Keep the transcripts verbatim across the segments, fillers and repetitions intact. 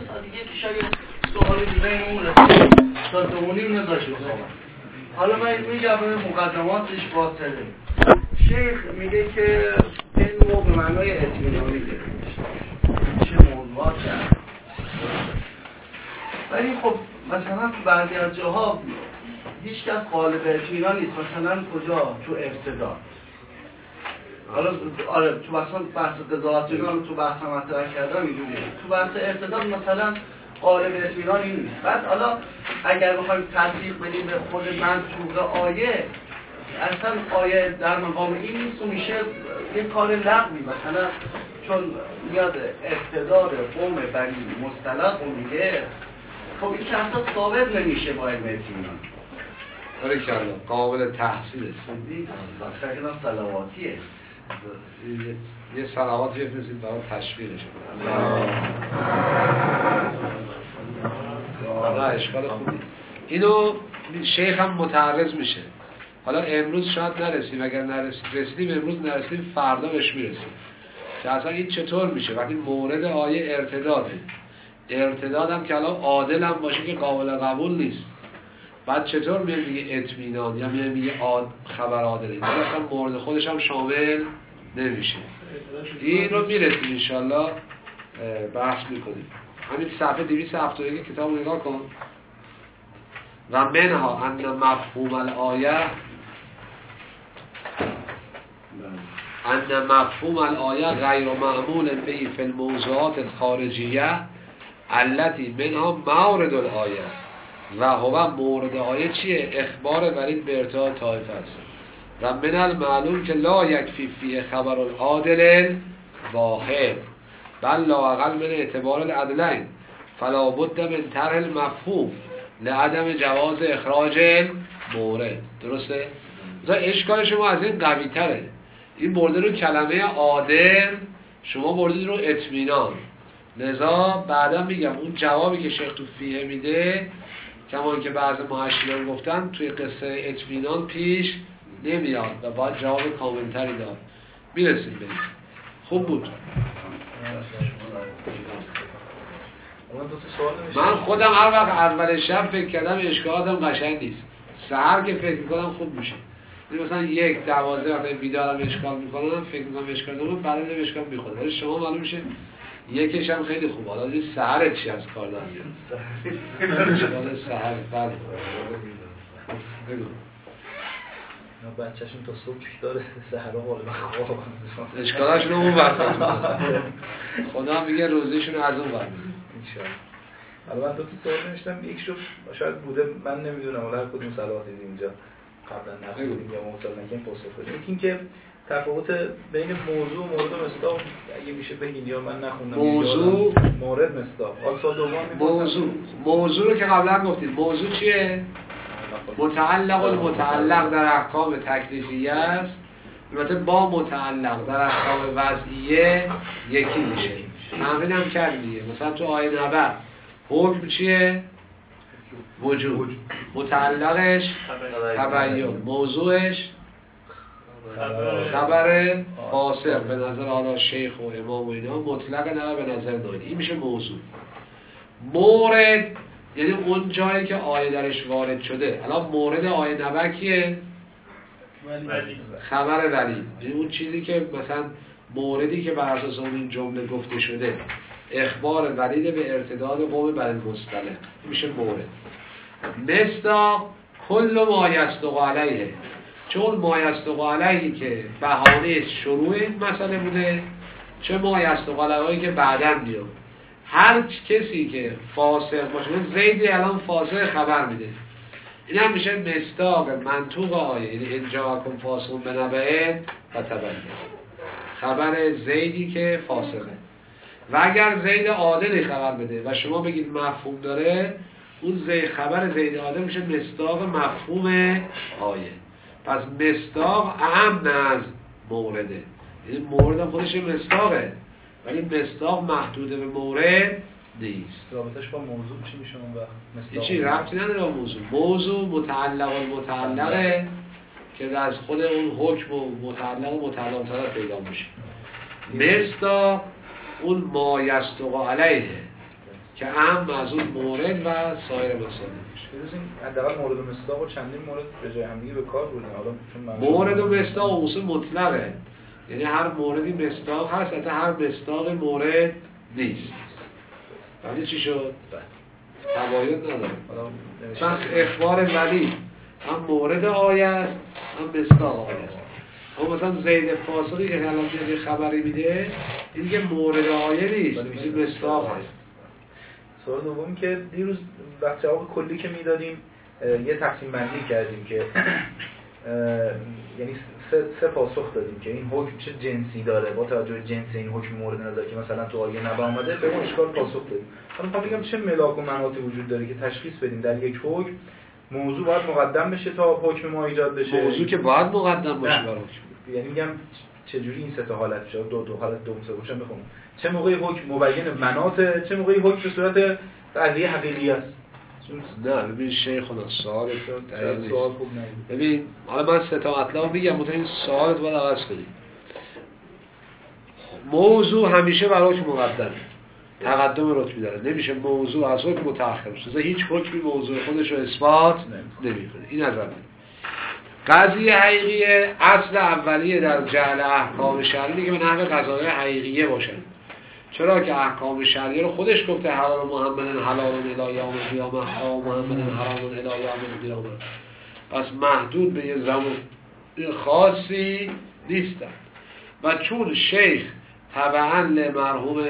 دیگه که شاید سوالی دیگه اون رسید تا دومونیم نداشت بخوابم. حالا من میگم مقدماتش باطله. شیخ میگه که علم به معنای اطمینانی گرفته چه موضوعات کرد، ولی خب مثلا تو بعضی از جاها هیچ کس قالب اطمینان نیست. مثلا کجا؟ تو ابتدا. حالا آره تو مثلا بحث قضاوت اینا رو تو بحث مطرح کردم اینجوریه. تو بحث ابتدا مثلا قالب اطمینان این نیست. بعد حالا اگر بخوایم تطبیق بدیم به خود منطوق آیه، اصلا آیه در مقام این نیست و میشه یه کار لغوی. مثلا چون میاد اقتدار قوم بنی مصطلق و میگه خب این که اصلا ثابت نمیشه با علم اطمینان. آره کلا قابل تحصیل است. مثلا اینا صلواتیه. یه صلواتی بفرستید برای تشویقش. نه اشکال خوبی. اینو شیخ هم متعرض میشه. حالا امروز شاید نرسیم، اگر نرسیم رسیدیم امروز نرسیدیم فردا بهش میرسیم. که اصلا این چطور میشه وقتی مورد آیه ارتداده. ارتداد هم که الان عادل هم باشه که قابل قبول نیست. بعد چطور میگه میگه اطمینان یا میگه میگه خبر عادله. این اصلا مورد خودش هم شامل نمیشه. این رو میرسیم انشالله بحث میکنیم. همین صفحه دویست و هفتاد و یک کتاب نگاه کن. و منها ان مفهوم الآیه ان مفهوم الآیه غیر معمول به فی الموضوعات الخارجیه التي منها مورد الآیه و هو مورد آیه چیه؟ اخبار ورید به ارتداد طایفه است. و من المعلوم که لا یکفی فی خبر العادل واحد بل لا اقل من اعتبار العدلین فلا بد من طرح المفهوم لعدم جواز اخراج مورد. درسته؟ مثلا اشکال شما از این قوی تره. این برده رو کلمه عادل، شما بردید رو اطمینان. لذا بعدا میگم اون جوابی که شیخ تو فیه میده کما که بعض محشران گفتن توی قصه اطمینان پیش نمیاد و باید جواب کاملتری داد. میرسیم بریم. خوب بود. من خودم هر وقت اول شب فکر کردم اشکالاتم قشنگ نیست. سحر که فکر میکنم خوب میشه. مثلا یک دوازده وقتی بیدارم اشکال میکنم فکر میکنم اشکال دارم بعد از اشکال میخوره. ولی شما معلوم میشه یکیش هم خیلی خوب. حالا این سحر چی از کار دارم اشکال سحر. بله بگو. بچه‌شون تا صبح داره سحرا حال خواب اشکالاشون اون وقت خدا میگه روزیشون از اون وقت ان شاء الله. حالا من دو تا سوال نوشتم. یک شو شاید بوده من نمیدونم ولی هر کدوم صلواتی اینجا قبلا نخوندیم یا مثلا نگیم پاسخ بدیم. یکی اینکه تفاوت بین موضوع و مورد و مصداق اگه میشه بگین یا من نخوندم. موضوع مورد مصداق. آسا دوم موضوع موضوع رو که قبلا گفتیم موضوع چیه؟ متعلق و متعلق در احکام تکلیفیه است. البته با متعلق در احکام وضعیه یکی میشه. همین هم کردیه. مثلا تو آیه نبأ حکم چیه؟ وجود. متعلقش تبین، موضوعش خبر فاسق به نظر آلا شیخ و امام و اینا، مطلق نه به نظر نانی. این میشه موضوع. مورد یعنی اون جایی که آیه درش وارد شده. الان مورد آیه نبأ کیه؟ خبر ولی. یعنی اون چیزی که مثلا موردی که بر اساس اون این جمله گفته شده اخبار ولید به ارتداد قوم بنی مصطلق میشه مورد. مصداق کل ما یصدق علیه، چون ما یصدق علیه که بهانه شروع این مسئله بوده، چه ما یصدق علیه که بعداً میاد. هر کسی که فاسق باشه، زیدی الان فاسق خبر میده، این هم میشه مصداق منطوق آیه. یعنی ان جاءکم فاسق بنبأ فتبینوا، خبر زیدی که فاسقه. و اگر زید عادلی خبر بده و شما بگید مفهوم داره، اون زید خبر زید عادل میشه مصداق مفهوم آیه. پس مصداق اهم از مورده. یعنی مورد هم خودش مصداقه ولی مصداق محدود به مورد نیست. رابطش با موضوع چی میشه اون وقت؟ مصداق چی ربطی نداره با موضوع. موضوع متعلق و متعلقه که از خود اون حکم و متعلق و متعلق تر پیدا میشه. مصداق اون ما یصدق علیه که اهم از اون مورد و سایر مسائل. بذاریم حداقل مورد و مصداق و چندین مورد به جای هم دیگه به کار بردیم. حالا چون مورد و مصداق اصول مطلقه، یعنی هر موردی مصداق هست، حتی هر مصداق مورد نیست. ولی چی شد؟ تباین نداره. چون اخبار ولی هم مورد آیه است هم مصداق آیه است. اما مثلا زید فاسقی که الان یه خبری میده این دیگه مورد آیه نیست، این مصداق هست. سوال دومی که دیروز وقت جواب کلی که میدادیم یه تقسیم بندی کردیم که یعنی سه, سه پاسخ دادیم که این حکم چه جنسی داره با توجه به جنس این حکم مورد نظر که مثلا تو آیه نبا آمده به اون اشکال پاسخ دادیم. حالا میخوام بگم چه ملاک و مناطی وجود داره که تشخیص بدیم در یک حکم موضوع باید مقدم بشه تا حکم ما ایجاد بشه. موضوع که باید مقدم باشه برای حکم. یعنی میگم چجوری این سه تا حالت میشه، دو دو حالت دوم سوم بخونم. چه موقعی حکم مبین مناط، چه موقعی حکم به صورت قضیه حقیقی است. نه ببین شیخ خدا سوال سوال خوب نه. ببین حالا من سه تا مطلب میگم، مثلا این سوالت باید عوض کنی. موضوع همیشه برای حکم مقدمه، تقدم رتبه داره، نمیشه موضوع از حکم متأخر بشه. هیچ حکمی موضوع خودش رو اثبات نمیکنه. این از اول. قضیه حقیقیه اصل اولیه در جعل احکام شرعی که به نحو قضایای حقیقیه باشن. چرا که احکام شرعی رو خودش گفته حلال محمد حلال الی یوم القیامه، حرام محمد حرام الی یوم القیامه. پس محدود به یه زمان خاصی نیستن. و چون شیخ تبعا لمرحوم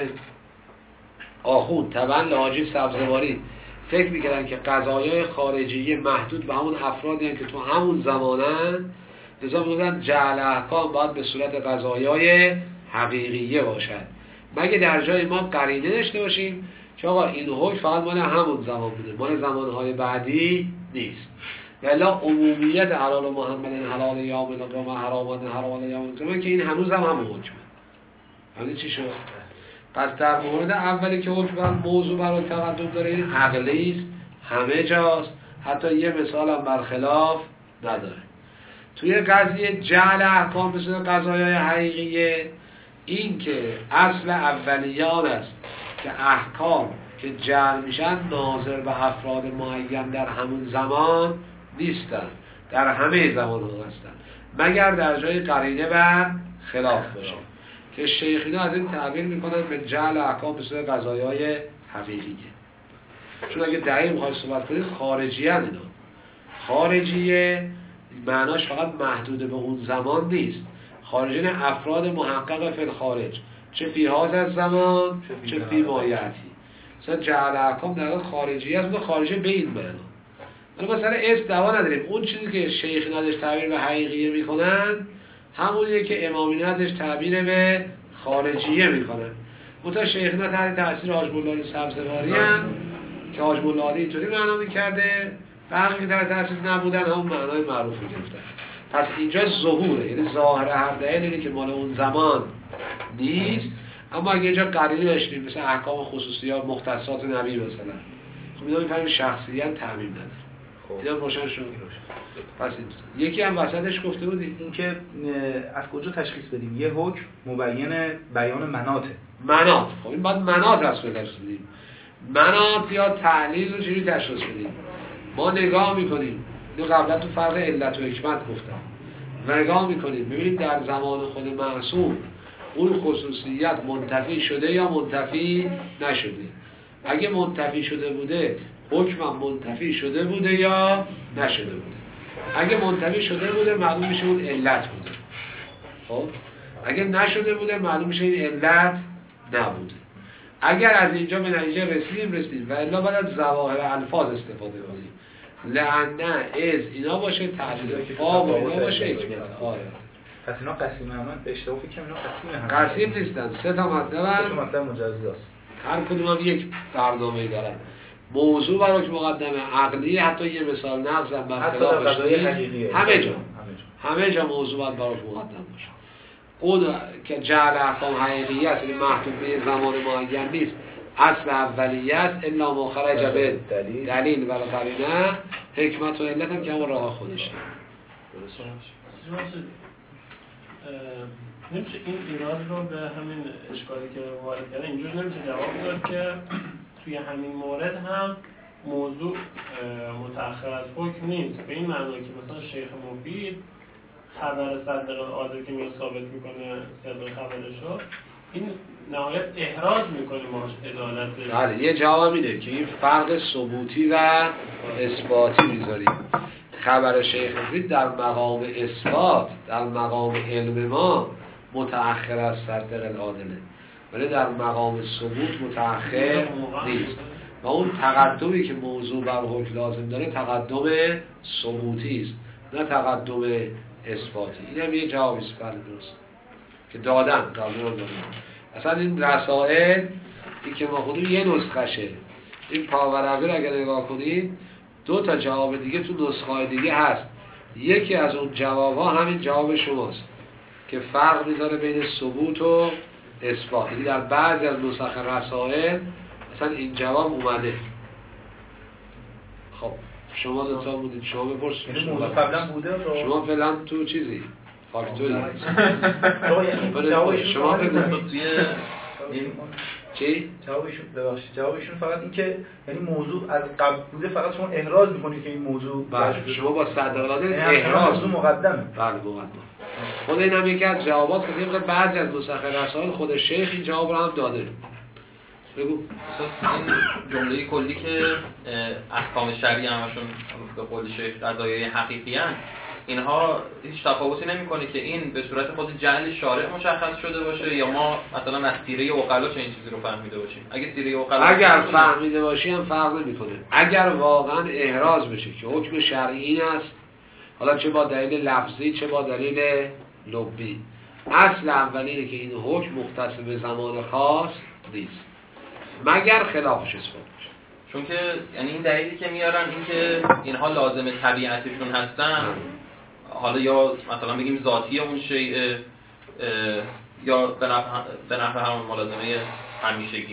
آخوند تبعا لحاجی سبزواری فکر میکردن که قضایای خارجی محدود به همون افرادی هستند که تو همون زمانن، لذا میگن جعل احکام باید به صورت قضایای حقیقیه باشد، مگه در جای ما قرینه داشته باشیم که آقا این حکم فقط مال همون زمان بوده، مال زمانهای بعدی نیست. ولی عمومیت حلال محمد حلال یوم القیامه حرام حرام یوم القیامه که این هنوز هم همون حکمه. همین چی شد؟ پس در مورد اولی که حکم موضوع برای تقدم داره این عقلی است، همه جاست، حتی یه مثال هم برخلاف نداره. توی قضیه جعل احکام به صورت قضایای حقیقیه این که اصل اولیان است که احکام که جعل میشن ناظر به افراد معین در همون زمان نیستن، در همه زمان ها هستن، مگر در جای قرینه بر خلاف باشه که شیخینا از این تعبیر میکنن به جعل احکام به صورت قضایای حقیقیه. چون اگه دقیق میخوای صحبت کنید خارجیه اینا، خارجیه معناش فقط محدود به اون زمان نیست، خارجین افراد محقق فی الخارج، چه فی هذا الزمان چه فی مایعتی. مثلا جعل احکام در واقع خارجی است، اون خارجی به این معنا. حالا مثلا اسم دعوا نداریم، اون چیزی که شیخ نداشت تعبیر به حقیقیه میکنن همونیه که امامی نداشت تعبیر به خارجیه میکنن. متأ شیخ نه تحت تاثیر حاج مولا سبزواری ان که حاج مولا اینطوری معنا میکرده، بقیه در تاثیر نبودن همون معنای معروف گرفتن. پس اینجا ظهوره، یعنی ظاهر هر دلیل اینه که مال اون زمان نیست، اما اگه اینجا قرینه داشتیم مثل احکام خصوصیات مختصات نبی مثلا، خب اینا میفهمیم شخصیت تعمیم نداره. خب اینا روشن شد. پس یکی هم وسطش گفته بودی این که از کجا تشخیص بدیم یه حکم مبین بیان مناطه. مناط، خب این باید مناط از کجا تشخیص بدیم؟ مناط یا تعلیل رو چجوری تشخیص بدیم؟ ما نگاه میکنیم، اینو قبلا تو فرق علت و حکمت گفتم، نگاه میکنیم ببینید در زمان خود معصوم اون خصوصیت منتفی شده یا منتفی نشده. اگه منتفی شده بوده حکمم منتفی شده بوده یا نشده بوده. اگه منتفی شده بوده معلوم میشه اون علت بوده. خب اگه نشده بوده معلوم میشه این علت نبوده. اگر از اینجا به نتیجه رسیدیم رسیدیم و الا باید از ظواهر الفاظ استفاده کنیم، لعنه از اینا باشه، تعلیل فا و اینا باشه حکمت. آره پس اینا قسیم همون به اشتباه فکر اینا قسیم همون قسیم نیستن، سه تا مطلب سه تا مطلب مجزی است، هر کدوم هم یک برنامه‌ای دارن. موضوع برای که مقدمه عقلی، حتی یه مثال نقض هم برخلاف حقیقیه، همه جا همه جا موضوع باید برای مقدم باشه. اون که جعل احکام حقیقی است، یعنی محدود به زمان معین نیست، اصل اولیه است، الا ما خرج به دلیل و قرینه، حکمت و علت هم که همون راه خودشه. نمیشه این ایراد رو به همین اشکالی که وارد کردن اینجور نمیشه جواب داد که توی همین مورد هم موضوع متأخر از حکم نیست، به این معنی که مثلا شیخ مفید خبر صدق عادل که میاد ثابت میکنه صدق خبرشو، این نهایت احراز میکنه ماش عدالت. بله یه جواب اینه که این فرق ثبوتی و اثباتی میذاریم. خبر شیخ مفید در مقام اثبات، در مقام علم ما متأخر از صدق العادله، ولی در مقام ثبوت متأخر نیست. و اون تقدمی که موضوع بر حکم لازم داره تقدم ثبوتی است، نه تقدم اثباتی. این هم یه جوابی است بله درست که دادن قبول دادن. اصلا این رسائل این که ما خودمون یه نسخشه، این پاورقی رو اگر نگاه کنید دو تا جواب دیگه تو نسخه‌های دیگه هست. یکی از اون جوابها همین جواب شماست که فرق میذاره بین ثبوت و اثبات. یعنی در بعضی از نسخ رسائل مثلا این جواب اومده. خب شما دو تا بودید، شما بپرسید. یعنی موضوع قبلا بوده رو شما فعلا تو چیزی فاکتوری جوابشون شما بگو توی این چی؟ جوابشون ببخشید جوابشون فقط این که یعنی موضوع از قبل بوده، فقط شما احراز میکنید که این موضوع بله شما با صدق العادل احراز موضوع مقدمه. بله مقدم. خود این هم یکی از جوابات که طبق بعضی از نسخ رسائل خود شیخ این جواب رو هم داده. بگو. این جمله کلی که احکام شرعی همشون به قول شیخ قضایای حقیقی ان، اینها هیچ تفاوتی نمیکنه که این به صورت خود جعل شارع مشخص شده باشه یا ما مثلا از سیره عقلا چه این چیزی رو فهمیده باشیم. اگه سیره عقلا اگر فهمیده باشی هم فرق نمیکنه. اگر واقعا احراز بشه که حکم شرعی این است، حالا چه با دلیل لفظی چه با دلیل لفظی، اصل اولیه که این حکم مختص به زمان خاص نیست مگر خلافش اثبات بشه. چون که یعنی این دلیلی که میارن این که اینها لازم طبیعتشون هستن، حالا یا مثلا بگیم ذاتی اون شیء یا به نفع به نفع همون ملازمه همیشگی،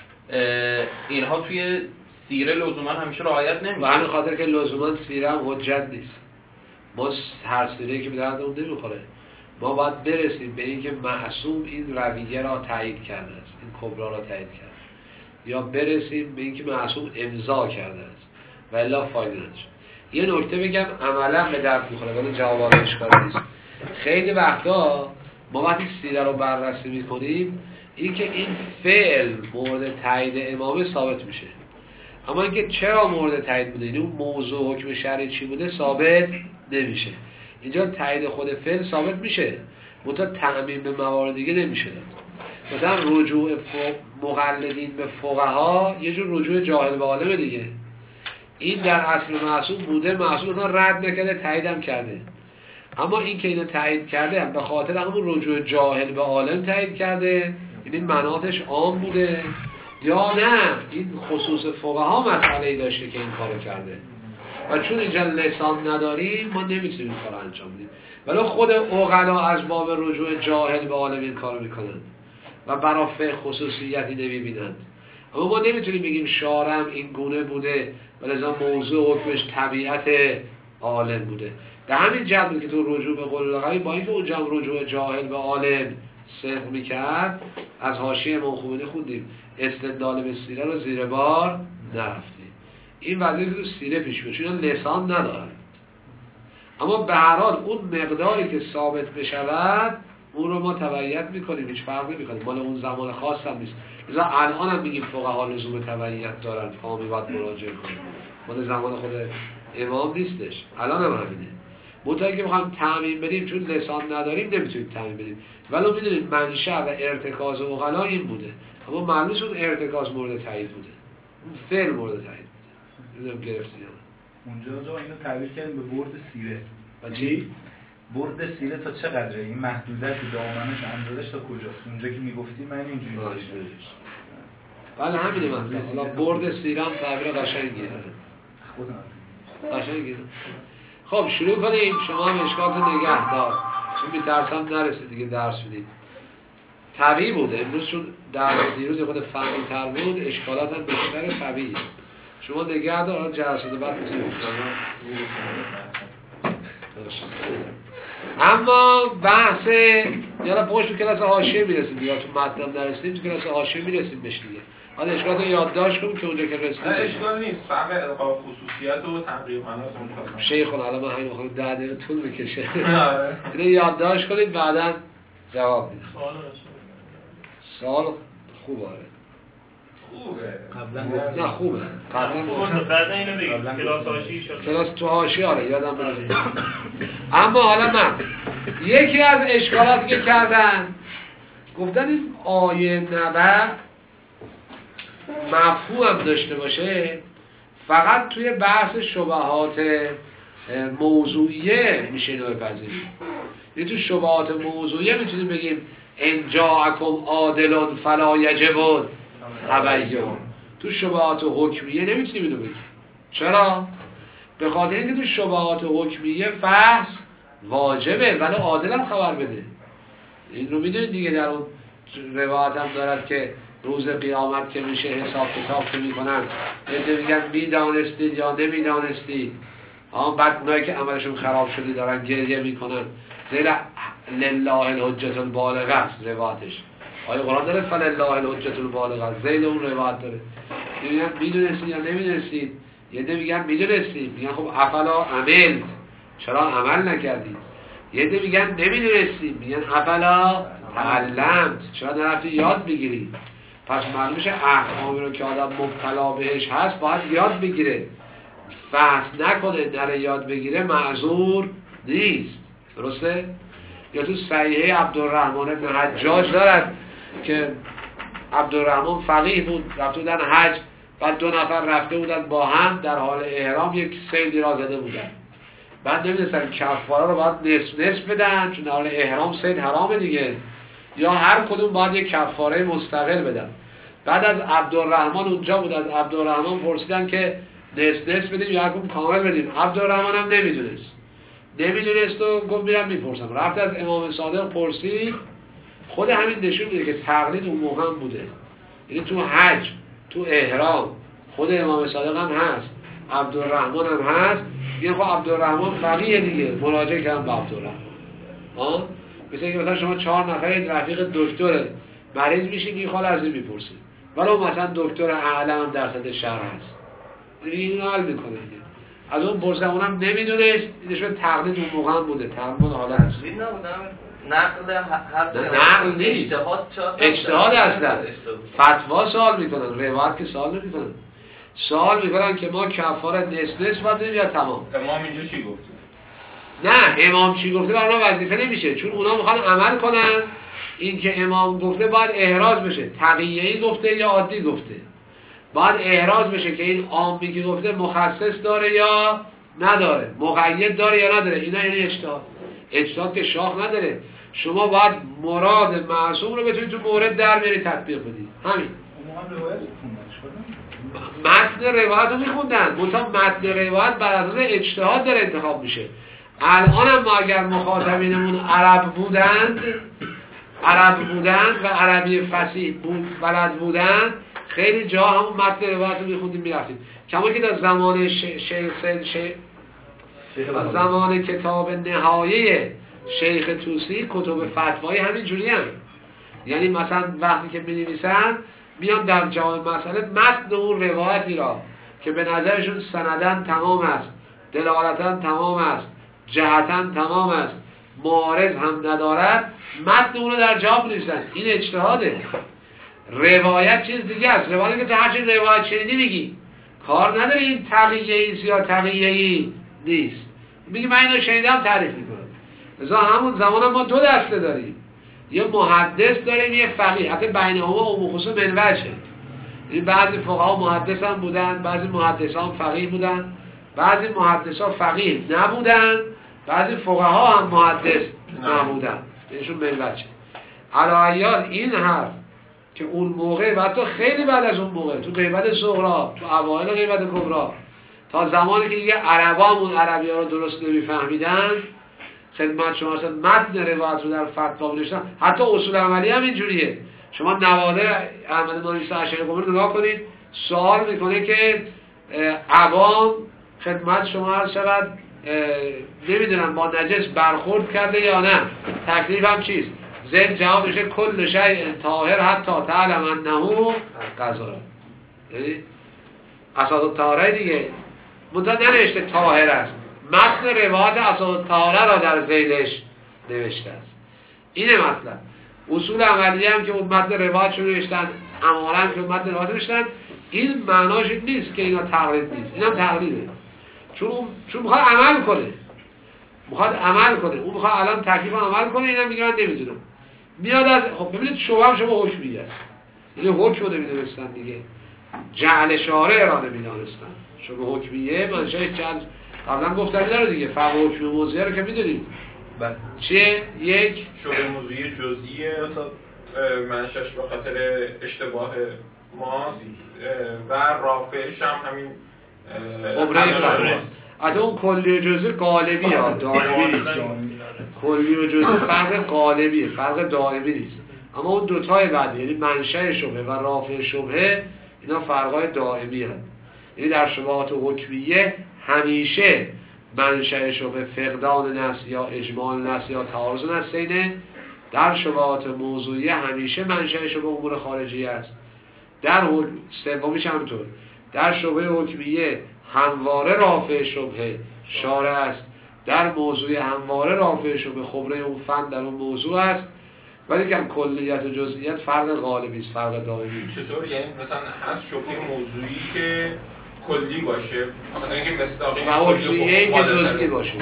اینها توی سیره لزوما همیشه رعایت نمیشه. و همین خاطر که لزوما سیره هم حجت نیست. ما هر سیره‌ای که به درد اون نمیخوره، ما باید برسیم به اینکه معصوم این رویه را تایید کرده است، این کبرا را تایید کرده، یا برسیم به اینکه معصوم امضا کرده است و الا فایده نداره. یه نکته بگم عملا به درد میخوره ولی جواب اشکال نیست. خیلی وقتا ما وقتی سیره رو بررسی میکنیم این که این فعل مورد تایید امامه ثابت میشه، اما اینکه چرا مورد تایید بوده، این اون موضوع حکم شرعی چی بوده ثابت نمیشه. اینجا تایید خود فعل ثابت میشه، منتها تعمیم به موارد دیگه نمیشه داد. مثلا رجوع مقلدین به فقها یه جور رجوع جاهل به عالم دیگه. این در اصل معصوم بوده، معصوم اونها رد نکرده، تایید هم کرده. اما این که اینو تایید کرده هم به خاطر همون رجوع جاهل به عالم تایید کرده، یعنی مناطش عام بوده، یا نه این خصوص فقها مسئله‌ای داشته که این کارو کرده و چون اینجا لسان نداریم ما نمیتونیم این کارو انجام بدیم. ولی خود عقلا از باب رجوع جاهل به عالم این کارو میکنن و برای فقه خصوصیتی نمیبینند. اما ما نمیتونیم بگیم شارم این گونه بوده و لذا موضوع حکمش طبیعت عالم بوده. در همین جهت که تو رجوع به قول لغوی با اینکه اونجا رجوع جاهل به عالم صدق میکرد، از حاشیه امام خمینی خوندیم استدلال به سیره رو زیر بار نرفتیم. این وضعیه که تو سیره پیش میاد چون لسان ندارن، اما به هر حال اون مقداری که ثابت بشود اون رو ما تبعیت میکنیم، هیچ فرق نمیکنیم، مال اون زمان خاص هم نیست. لذا الان هم میگیم فقها لزوم تبعیت دارن، فهمی باید مراجعه کنیم، مال زمان خود امام نیستش، الان هم همینه. منتها که میخوایم تعمیم بدیم چون لسان نداریم نمیتونیم تعمیم بدیم. ولی میدونید منشأ و ارتکاز عقلا این بوده، اما معلومه اون ارتکاز مورد تایید بوده، اون فعل مورد تایید بوده. اینو گرفتی اونجا جا اینو تعبیر کردیم به برد سیره. و چی؟ برد سیره تا چقدره؟ این محدودیت دامنش اندازش تا کجاست؟ اونجا که میگفتی من اینجوری داشتم. بله همینه مثلا. حالا برد سیره هم تعبیر قشنگیه. خودم. قشنگیه. خب شروع کنیم. شما هم اشکالات نگه دار. چون میترسم نرسید دیگه درس بدید. طبیعی بوده. امروز چون درس دیروز خود فنی تر بود اشکالات هم بیشتر طبیعیه. شما نگه دار جلسه بعد می‌ذارید. اما بحث یالا پشت کلاس حاشیه میرسیم دیگه، تو متن نرسیدیم، تو کلاس حاشیه میرسیم بهش دیگه. حالا اشکالات رو یادداشت کنیم که اونجا که رسیدیم. نه اشکال نیست، فرق القا خصوصیت و تقریب مناس اون شیخ الان من همین میخوام ده دقیقه طول بکشه. اینو یادداشت کنید بعداً جواب میدم. سوال خوبه. خوبه. قبلا نه خوبه. قبلا بعد اینو بگید کلاس حاشیه شد. کلاس تو حاشیه آره یادم میاد. اما حالا من یکی از اشکالاتی که کردن گفتن این آیه نبع مفهوم هم داشته باشه فقط توی بحث شبهات موضوعیه میشه اینو بپذیریم. یعنی تو شبهات موضوعیه میتونیم بگیم ان جاءکم عادل فلا یجب تبین. تو شبهات حکمیه نمیتونیم اینو بگیم. چرا؟ به خاطر اینکه تو شبهات حکمیه فحص واجبه ولی عادل هم خبر بده. این رو میدونید دیگه در اون روایت هم دارد که روز قیامت که میشه حساب کتاب که میکنن یه میگن میدانستید یا نمیدانستید. آن بعد اونایی که عملشون خراب شدی دارن گریه میکنن زیر لله الحجة البالغه است روایتش. آیه قرآن داره فلله الحجة البالغه زیر اون روایت داره. میگن میدونستید یا نمیدونستید. یه میگن میدونستید میگن خب افلا عمل چرا عمل نکردید. یه ده میگن نمیدونستید میگن افلا تعلمت چرا نرفتی یاد بگیری. پس معلوم میشه احکامی رو که آدم مبتلا بهش هست باید یاد بگیره. فحص نکنه نره یاد بگیره معذور نیست. درسته؟ یا تو صحیحه عبدالرحمن بن حجاج دارد که عبدالرحمن فقیه بود رفته بودن حج بعد دو نفر رفته بودن با هم در حال احرام یک سیلی را زده بودن بعد نمیدونستن کفاره رو باید نصف نصف بدن چون در حال احرام سید حرامه دیگه یا هر کدوم باید یک کفاره مستقل بدن. بعد از عبدالرحمن اونجا بود از عبدالرحمن پرسیدن که نصف نصف بدیم یا هر کدوم کامل بدیم. عبدالرحمن هم نمیدونست نمیدونست و گفت میرم میپرسم. رفت از امام صادق پرسید. خود همین نشون میده که تقلید اون موقع هم بوده. یعنی تو حج تو احرام خود امام صادق هم هست عبدالرحمن هم هست. میگن خب عبدالرحمن فقیه دیگه مراجعه کردن به عبدالرحمن. آه مثل اینکه مثلا شما چهار نفرید رفیق دکتره مریض میشید این خال از این میپرسید ولو مثلا دکتر اعلم درصد شرع هست اینو حل میکنه دیگه. از اون پرسه اونم نمیدونست اینشون تقلید اون موقع هم بوده تقلید حالا هست نقل حرف نقل نیست اجتهاد اصلا فتوا سوال میکنن روایت که سوال نمیکنن سوال میکنن که ما کفاره نصف نصف بدیم یا تمام. امام اینجا چی گفته؟ نه امام چی گفته برای اونا وظیفه نمیشه چون اونا میخوان عمل کنن. این که امام گفته باید احراز بشه تقیه‌ای گفته یا عادی گفته باید احراز بشه که این عامی که گفته مخصص داره یا نداره مقید داره یا نداره. اینا یعنی اجتهاد. اجتهاد که شاخ نداره. شما باید مراد معصوم رو بتونید تو مورد در بیاری تطبیق بدید. همین متن روایت رو میخوندن منتها متن روایت بر اساس اجتهاد داره انتخاب میشه. الان هم ما اگر مخاطبینمون عرب بودند عرب بودند و عربی فصیح بود بلد بودند خیلی جا همون متن روایت رو میخوندیم میرفتیم. کما که در زمان شیخ سید شیخ زمان کتاب نهایه شیخ طوسی کتب فتوایی همین جوری هم. یعنی مثلا وقتی که می نویسن میان در جای مسئله متن اون روایتی را که به نظرشون سندن تمام است دلالتن تمام است جهتن تمام است معارض هم ندارد متن اون رو در جواب نویسن. این اجتهاده. روایت چیز دیگه است. روایت که تو هرچی روایت شنیدی میگی کار نداره این تقیه‌ای یا تقیه‌ای نیست. میگی من اینو شنیدم تعریف میکنم. لذا همون زمان ما دو دسته داریم یه محدث داریم یه فقیه. حتی بینهما عموم خصوص منوجه. این بعضی فقها محدث هم بودن بعضی محدثان فقیه بودن بعضی محدثان فقیه نبودن بعضی فقها هم محدث نبودن اینشون منوجه. علاوه این حرف که اون موقع و حتی خیلی بعد از اون موقع تو غیبت صغرا تو اوایل غیبت کبرا تا زمانی که دیگه عربامون عربی ها رو درست نمیفهمیدن خدمت شما اصلا متن روایت رو در فتوا بنوشتن. حتی اصول عملی هم اینجوریه. شما نوادر احمد مانوی اشعری قمی رو نگاه کنید سوال میکنه که عوام خدمت شما هر شود نمیدونم با نجس برخورد کرده یا نه تکلیف هم چیست. زن جواب میشه کل شیء طاهر حتی تعلم انه قذر. یعنی اساس الطهاره دیگه منتها ننوشته طاهر است، متن روایت اساس الطهاره را در ذیلش نوشته است. اینه مطلب. اصول عملی هم که اون متن روایت رو نوشتن، اماره هم که اون متن روایت نوشتن، این معناش نیست که اینا تقلید نیست، این هم تقلیده. چون چون میخواد عمل کنه، میخواد عمل کنه، اون میخواد الان تکلیف عمل کنه، اینم میگه من نمیدونم. میاد از خب ببینید شما هم شما حکمیه است، یعنی حکم رو نمیدونستن دیگه، جعل شارع را نمیدونستن. شما حکمیه منشأ جعل قبلا گفتم داره دیگه، فرق حکم موضوعی رو که میدونید. بله. چیه؟ یک شبه موضوعی جزئیه منشأش به خاطر اشتباه ماست و رافعش هم همین عبره فرق. از اون کلی و جزئی قالبی ها، دائمی نیست. کلی و جزئی فرق قالبیه، فرق دائمی نیست. اما اون دوتای بعدی یعنی منشأ شبهه و رافع شبهه اینا فرقای دائمی هست. یعنی در شبهات حکمیه همیشه منشأ شبهه فقدان نص یا اجمال نص یا تعارض نصینه. در شبهات موضوعیه همیشه منشأ شبهه امور خارجی است. در سومیش همینطور. در شبهه حکمیه همواره رافع شبهه شارع است، در موضوع همواره رافع شبهه خبره اون فن در اون موضوع است، ولی که کلیت و جزئیت فرق غالبی است، فرق دائمی. چطور؟ یعنی مثلا هست شبهه موضوعی که کلی باشه، مثلا اینکه مصداقی و حکمیه که جزئی باشه.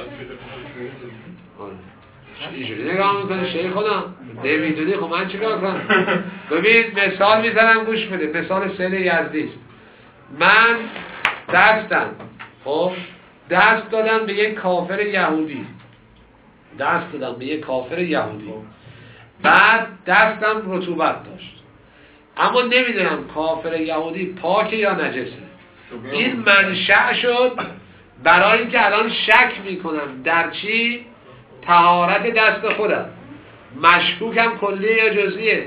اینجوری نگاه میکنه شیخ خودم نمیدونی خب من چیکار کنم؟ ببین مثال میزنم گوش بده. مثال سهل یزدی است. من دستم خب دست دادم به یک کافر یهودی، دست دادم به یک کافر یهودی، بعد دستم رطوبت داشت، اما نمیدونم کافر یهودی پاکه یا نجسه. این منشأ شد برای اینکه الان شک میکنم در چی؟ طهارت دست خودم. مشکوکم کلیه یا جزئیه؟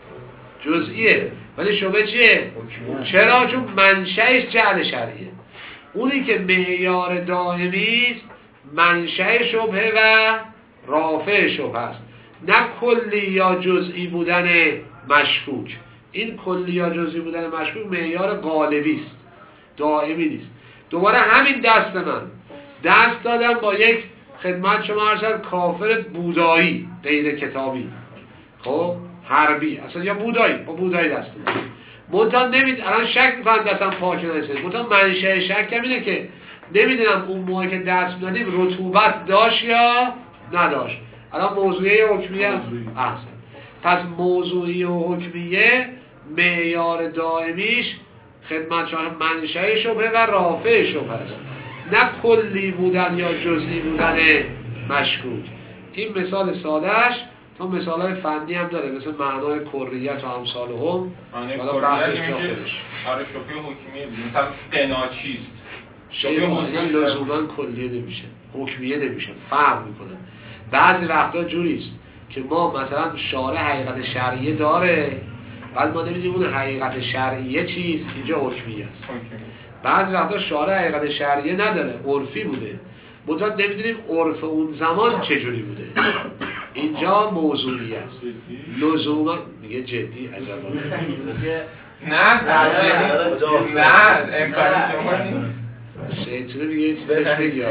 جزئیه. ولی شبهه چیه؟ چرا؟ چون منشأش جعل شرعیه. اونی که معیار دائمی است منشأ شبهه و رافع شبهه است، نه کلی یا جزئی بودن مشکوک. این کلی یا جزئی بودن مشکوک معیار غالبی است، دائمی نیست. دوباره همین دست من دست دادم با یک خدمت شما ارشد کافر بودایی غیر کتابی، خب حربی اصلا یا بودایی، با بودایی دست دادم. منتها نمید الان شک میکنم دستم پاک نشه. منتها منشأ شک اینه که نمیدونم اون موقع که دست میدادیم رطوبت داشت یا نداشت. الان موضوعی حکمیه احسن. پس موضوعی و حکمیه معیار دائمیش خدمت شما منشأ شبهه و رافع شبهه است، نه کلی بودن یا جزئی بودن مشکوک. این مثال سادهش. تا مثالای فنی هم داره مثل معنای کریت و امثال هم. معنای کریت میشه آره شبهه حکمیه مثلا قنا چیست؟ شبهه حکمیه لزوما کلیه نمیشه، حکمیه نمیشه، فرق میکنه. بعضی وقتا جوریست که ما مثلا شارع حقیقت شرعیه داره، بعد ما نمیدونیم اون حقیقت شرعیه چیست، اینجا حکمیه است. بعضی وقتا شارع حقیقت شرعیه نداره، عرفی بوده، منتها نمیدونیم عرف اون زمان چجوری بوده، اینجا موضوعی است. لزوما میگه جدی عجبا نه نه نه امکانی شما نیست. شیطونه میگه یه چیزش بگیم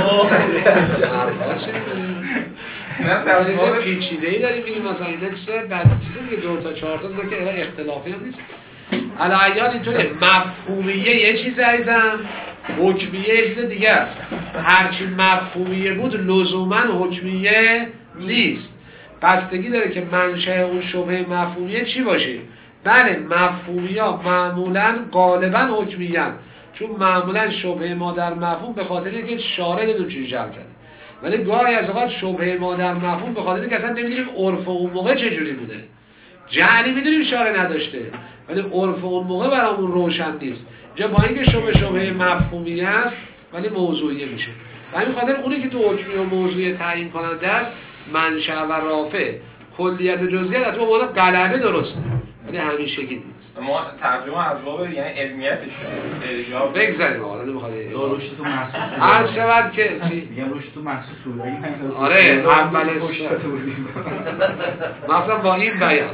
نه در پیچیده ای داریم میگیم مثلا اینه چیزه بعد چیزه میگه دو تا چهار تا دو که اختلافی هم نیست. الان اینطوره مفهومیه یه چیز عزیزم، حکمیه یه چیز دیگه است. هرچی مفهومیه بود لزوما حکمیه نیست. بستگی داره که منشأ اون شبهه مفهومیه چی باشه. بله مفهومی ها معمولا غالبا حکمیه هستند، چون معمولا شبهه ما در مفهوم به خاطر اینکه شارع نمیدونم چیزی جمع کرده، ولی گاهی از اوقات شبهه ما در مفهوم به خاطر اینکه اصلا نمیدونیم عرف اون موقع چجوری بوده. جعلی میدونیم شارع نداشته ولی عرف اون موقع برامون روشن نیست. جا با اینکه شبهه شبهه مفهومی است ولی موضوعی میشه. و همین خاطر اونی که تو حکمی و موضوعی تعیین کننده است منشأ و رافع، کلیت و جزئیات از اون موقع غلبه درسته ولی همیشگی نیست. ما ترجمه از باب یعنی علمیتش ارجاع بگذاریم حالا نمیخواد رشد تو محسوس هر شود که چی میگم رشد تو محسوس بود. آره اول مثلا با این بیان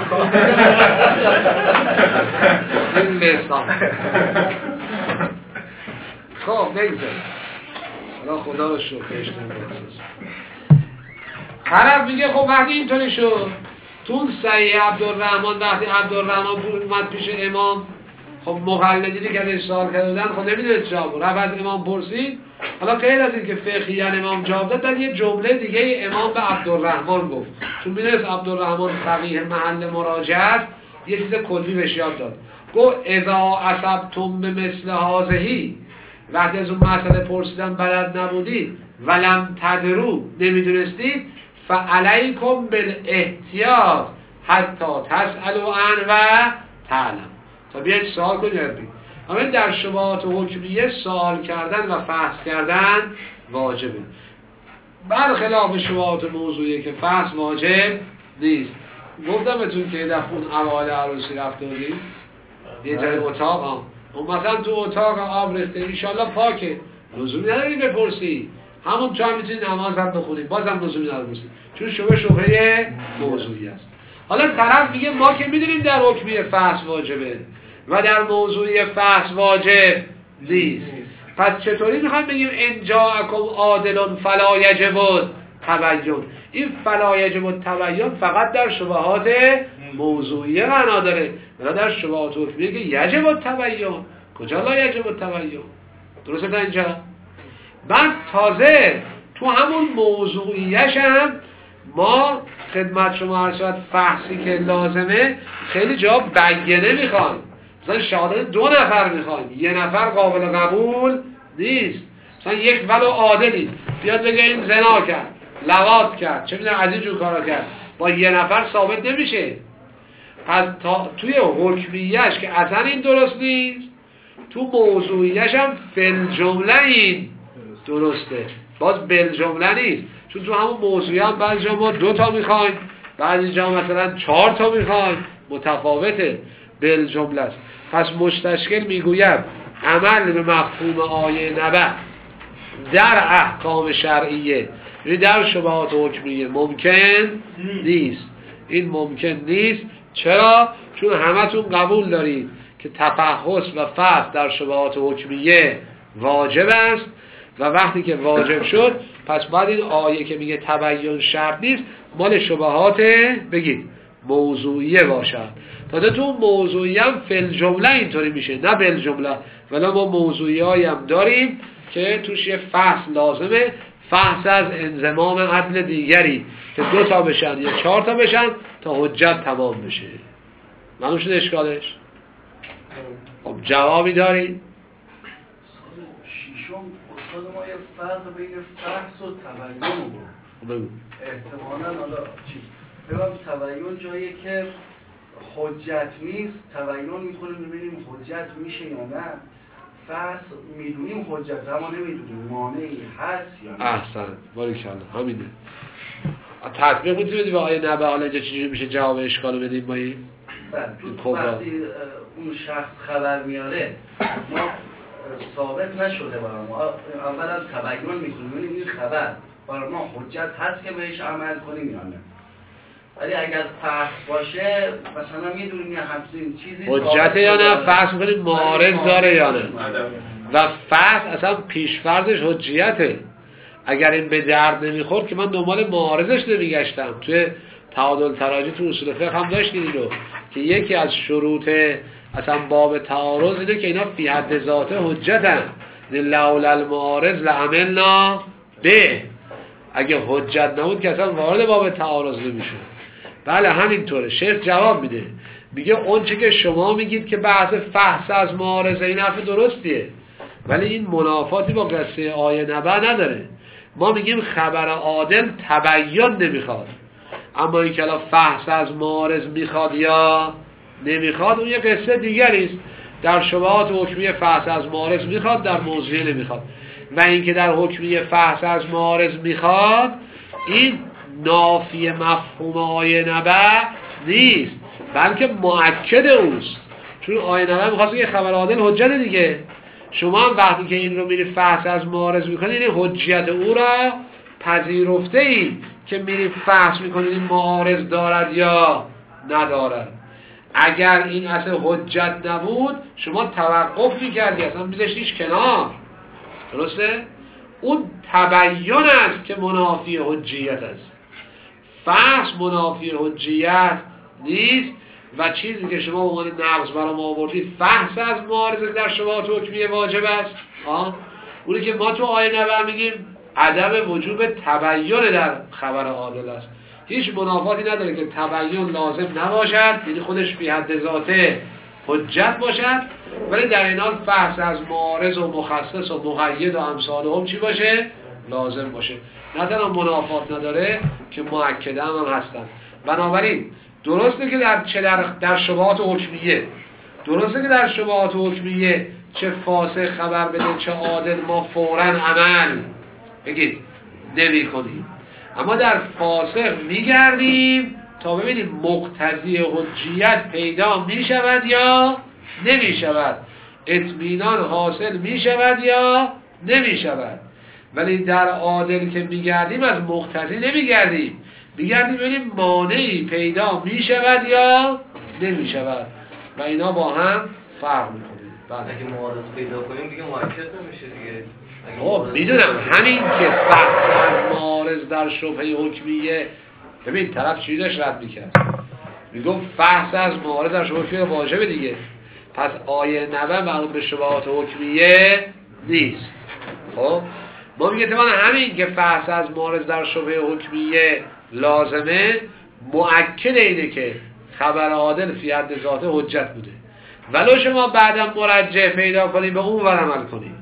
این لسان خب بگذاریم حالا خدا رو شکر اشتون بخصوص طرف میگه خب وقتی اینطوری شد تون صحیح عبدالرحمن وقتی عبدالرحمن اومد پیش امام خب مقلدینی که ازش سوال کرده بودن خب نمیدونست جواب بود رفت از امام پرسید حالا غیر از این که فقهیان امام جواب داد در یه جمله دیگه امام به عبدالرحمن گفت چون میدونست عبدالرحمن فقیه محل مراجعه یه چیز کلی بهش یاد داد گفت اذا اصبتم به مثل هذهی وقتی از اون مسئله پرسیدن بلد نبودید ولم تدرو نمیدونستید فعلیکم بالاحتیاط حتی تسألوا عن و تعلم تا بیاید سوال کنید اما در شبهات حکمیه سوال کردن و فحص کردن واجبه برخلاف شبهات موضوعیه که فحص واجب نیست گفتم بهتون که در اون اوایل عروسی رفته بودیم یه جای اتاق هم اون مثلا تو اتاق آب ریخته انشالله پاکه لزومی نداری بپرسی همون تو هم میتونی نماز هم بخونی باز هم لزومی نداری بپرسی چون شبه شبه موضوعی است حالا طرف میگه ما که میدونیم در حکمی فحص واجبه و در موضوعی فحص واجب نیست پس چطوری میخوایم بگیم ان جاءکم عادل فلا یجب تبین این فلا یجب تبین فقط در شبهات موضوعیه معنا داره ولی در شبهات حکمیه که یجب تبین کجا لا یجب تبین درسته تا اینجا بعد تازه تو همون موضوعیش هم ما خدمت شما عرض شد فحصی که لازمه خیلی جا بیانه میخوایم مثلا شهادت دو نفر میخوایم یه نفر قابل قبول نیست مثلا یک ولو عادلی بیاد بگه این زنا کرد لواط کرد چه میدونم از این جور کارا کرد با یه نفر ثابت نمیشه پس تا توی حکمیش که اصلا این درست نیست تو موضوعیش هم فل جمله این درسته باز بل جمله نیست چون تو همون موضوعی هم بعضی جا ما دو تا میخوایم بعضی جا مثلا چهار تا میخوایم متفاوته بل جمله است پس مستشکل میگوید عمل به مفهوم آیه نبع در احکام شرعیه یعنی در شبهات حکمیه ممکن نیست این ممکن نیست چرا؟ چون همتون قبول دارید که تفحص و فحص در شبهات حکمیه واجب است و وقتی که واجب شد پس بعد این آیه که میگه تبین شرط نیست مال شبهات بگید موضوعیه باشد تا تو موضوعی هم فل جمله اینطوری میشه نه بل جمله ولی ما موضوعی هایی هم داریم که توش یه فحص لازمه فحص از انضمام عدل دیگری که دو تا بشن یا چهار تا بشن تا حجت تمام بشه معلوم شده اشکالش؟ خب جوابی دارید؟ شیشم استاد ما یه فرق بین فحص و تبین بود احتمالا حالا چی؟ بگم تبین جایی که حجت نیست تبین میکنیم ببینیم حجت میشه یا نه فحص میدونیم حجت اما نمیدونیم مانعی هست یا نه احسن باریکالله همینه تطبیق میتونی بدی به آیه نبع حالا اینجا چجوری میشه جواب اشکالو بدیم با این وقتی اون شخص خبر میاره ما ثابت نشده برای ما اولا تبین میکنیم این خبر برای ما حجت هست که بهش عمل کنیم یا نه ولی اگر فحص باشه مثلا میدونیم یه همچین چیزی حجت یا نه فحص میکنیم معارض داره یا نه و فحص اصلا پیشفرضش حجیته اگر این به درد نمیخورد که من دنبال معارضش نمیگشتم توی تعادل تراجی تو اصول فقه هم داشتید اینو که یکی از شروط اصلا باب تعارض اینه که اینا فی حد ذاته حجتن لولا المعارض لعملنا به اگه حجت نبود که اصلا وارد باب تعارض نمیشه بله همینطوره شیخ جواب میده میگه اون چه که شما میگید که بحث فحص از معارضه این حرف درستیه ولی این منافاتی با قصه آیه نبع نداره ما میگیم خبر عادل تبین نمیخواد اما این کلا فحص از معارض میخواد یا نمیخواد اون یه قصه دیگریست در شبهات حکمی فحص از معارض میخواد در موضوعی نمیخواد و اینکه در حکمی فحص از معارض میخواد این نافی مفهوم آیه نبع نیست بلکه مؤکد اوست چون آیه نود میخواست یه خبر عادل حجت دیگه. شما هم وقتی که این رو میری فحص از معارض میکنید این حجیت او را پذیرفته ای که میری فحص میکنید این معارض دارد یا ندارد. اگر این اصل حجت نبود شما توقف میکردی، اصلا میذاشتیش کنار. درسته؟ اون تبیین است که منافی حجیت است. فحص منافی حجیت نیست و چیزی که شما به عنوان نقض برام آوردید فحص از معارضه در شبهات حکمیه واجب است. آه؟ اونی که ما تو آیه نود میگیم عدم وجوب تبیین در خبر عادل است. هیچ منافاتی نداره که تبیین لازم نباشد، یعنی خودش فی حد ذاته حجت باشد، ولی در این حال فحص از معارض و مخصص و مقید و امثال هم چی باشه؟ لازم باشه. نه تنها منافات نداره که مؤکده هم, هم هستن. بنابراین درسته که در چه در, در شبهات حکمیه، درسته که در شبهات حکمیه چه فاسق خبر بده چه عادل ما فوراً عمل بگید نمی کنیم، اما در فاسق میگردیم تا ببینیم مقتضی حجیت پیدا می شود یا نمی شود، اطمینان حاصل می شود یا نمی شود. ولی در عادل که میگردیم از مقتضی نمیگردیم، میگردیم ببینیم مانعی پیدا می شود یا نمی شود و اینا با هم فرق میکنیم. اگه معارض پیدا کنیم دیگه مؤکد نمیشه دیگه. خب میدونم همین که فحص از معارض در شبهه حکمیه، ببین طرف چی داشت رد میکرد، میگم فحص از معارض در شبهه حکمیه واجبه دیگه، پس آیه نود مربوط به شبهات حکمیه نیست. خب ما میگه طبعا همین که فحص از معارض در شبهه حکمیه لازمه مؤکد اینه که خبر عادل فی حد ذاته حجت بوده، ولو شما بعدم مرجع پیدا کنیم به اون ور عمل کنیم.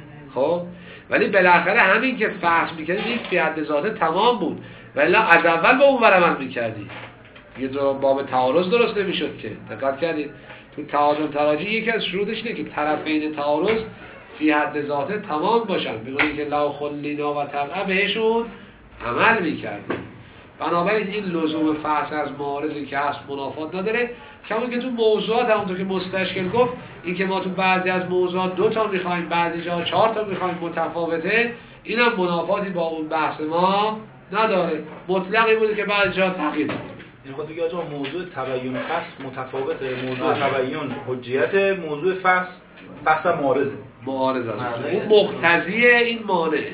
خب ولی بالاخره همین که فحص میکنید این فی حد ذاته تمام بود، ولی از اول به اون ور عمل میکردید. یه باب تعارض درست نمیشد که دقت کردید تو تعادل تراجی یکی از شروطش اینه که طرفین تعارض فی حد ذاته تمام باشن، بگویید که لا خلینا و طبعا بهشون عمل میکردیم. بنابراین این لزوم فحص از معارضی که هست منافات نداره، کما که تو موضوعات همونطور که مستشکل گفت این که ما تو بعضی از موضوعات دو تا میخوایم بعضی جا چهار تا میخوایم متفاوته، اینم منافاتی با اون بحث ما نداره، مطلقی بوده که بعضی جا تغییر کنه. این خود دیگه آجا موضوع تبیین فحص متفاوته، موضوع تبیین حجیت، موضوع فحص فحص معارضه معارضه است، اون مقتضی این مانعه.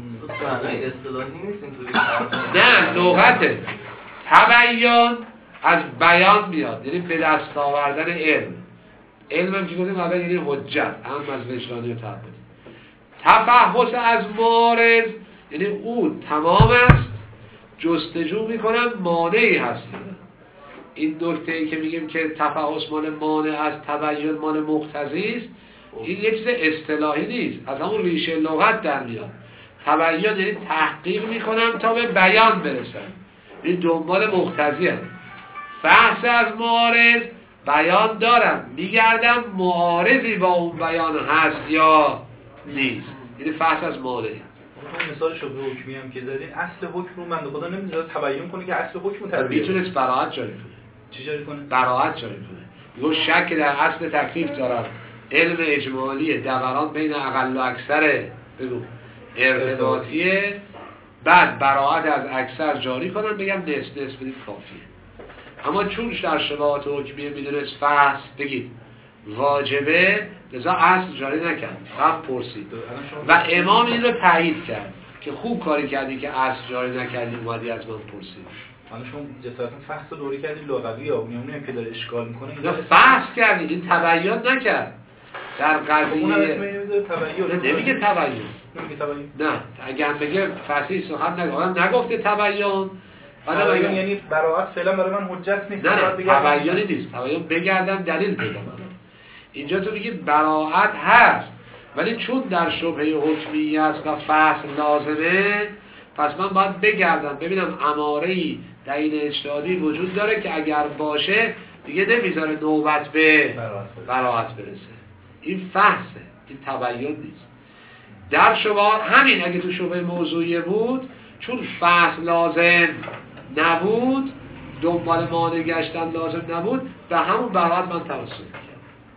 معنی اصطلاحی نیست اینطوری. نه لغته. تبیین از بیان میاد، یعنی به دست آوردن علم. علم هم که گفتیم قبلا یعنی حجت، هم از وجدانی و تعبدی. تفحص از معارض یعنی او تمام است، جستجو میکنم مانعی هست. این نکته‌ای که میگیم که تفحص مال مانع از تبیین مال مقتضی است، این یه چیز اصطلاحی نیست، از همون ریشه لغت در میاد. تبیین یعنی تحقیق میکنم تا به بیان برسم، این دنبال مقتضی هست. فحص از معارض بیان دارم، میگردم معارضی با اون بیان هست یا نیست، این فحص از معارض. مثال شبه حکمی هم که زدین، اصل حکم رو من خدا نمیذاره تبیین کنه که اصل حکم رو تبیین میتونست براءت جاری کنه. چی جاری کنه؟ براءت جاری کنه. میگه شک در اصل تکلیف دارم، علم اجمالی دوران بین اقل و اکثر بگو ارتباطیه، بعد براءت از اکثر جاری کنم بگم نصف نصف بدید کافیه. اما چون در شبهات حکمیه میدونست فحص بگید واجبه، لذا اصل جاری نکرد، فقط پرسید و امام این رو تایید کرد که خوب کاری کردی که اصل جاری نکردی، اومدی از من پرسید. حالا شما جسارتا فحص دوری کردی لغوی ها، میمونه که داره اشکال میکنه. اینا فحص کردید، این تبیین نکرد در قضیه. اون اسم نمیذاره تبیین. نمیگه تبیین. نمیگه تبیین. نه، اگر بگه فصیح سخن نگه، نگفته تبیین. تبیین یعنی براءت فعلا برای من حجت نیست. نه نه تبیینی نیست، تبیین بگردم دلیل پیدا کنم. اینجا تو میگی براءت هست، ولی چون در شبهه حکمی است و فصل لازمه، پس من باید بگردم ببینم اماره‌ای دلیل اجتهادی وجود داره که اگر باشه دیگه نمیذاره نوبت به براءت برسه. این فحصه، این تبیین نیست. در شبهه همین اگه تو شبهه موضوعی بود، چون فحص لازم نبود، دنبال مانع گشتن لازم نبود، به همون براءت من توسل می‌کردم.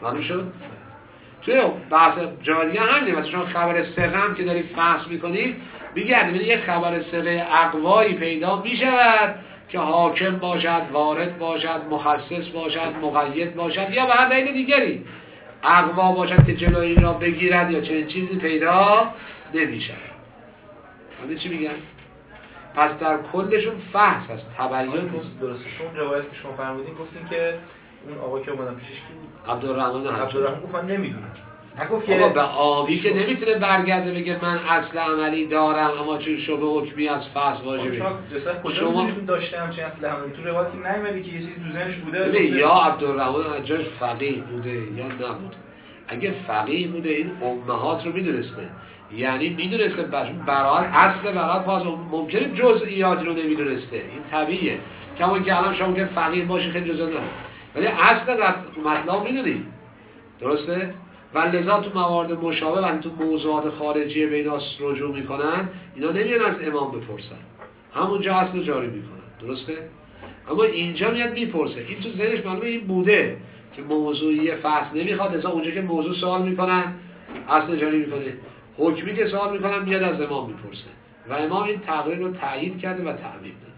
معلوم شد؟ توی بحث جاریه همینه. مثلا شما خبر سقه هم که دارید فحص میکنید میگردیم یه خبر سقه اقوایی پیدا میشود که حاکم باشد، وارد باشد، مخصص باشد، مقید باشد یا به هر دلیل دیگری اقوا باشد که جلوی این را بگیرد یا چنین چیزی پیدا نمیشود. همه چی میگن؟ پس در کلشون فحص هست، تبیین نیست. درسته. چون روایت که شما فرمودین گفتین که اون آقا که اومدن پیشش کی بود؟ عبدالرحمن عبدالرحمن گفت من نمیدونم. نگفت که آقا به آبی که نمیتونه برگرده بگه من اصل عملی دارم اما چون شبه حکمی از فحص واجبه. شما داشته همچین اصل عملی تو روایتی نیومده که یه چیزی تو ذهنش بوده. ببین یا عبدالرحمن حجاج فقیه بوده یا نبوده. اگه فقیه بوده این امهات رو میدونسته، یعنی میدونسته برات اصل برات باز ممکنه جزئیات رو نمیدونسته، این طبیعیه. کما که الان شما که فقیه باشی خیلی جزئیات نداره ولی اصل مطلب میدونی، درسته؟ و لذا تو موارد مشابه و تو موضوعات خارجی به اینا رجوع میکنن، اینا نمیان از امام بپرسن، همونجا اصل جاری میکنن، درسته؟ اما اینجا میاد میپرسه، این تو ذهنش معلومه این بوده که موضوعی فصل نمیخواد، لذا اونجا که موضوع سوال میکنن اصل جاری میکنه، حکمی که سوال میکنن میاد از امام میپرسه و امام این تقریر رو تایید کرده و تعمیم داده.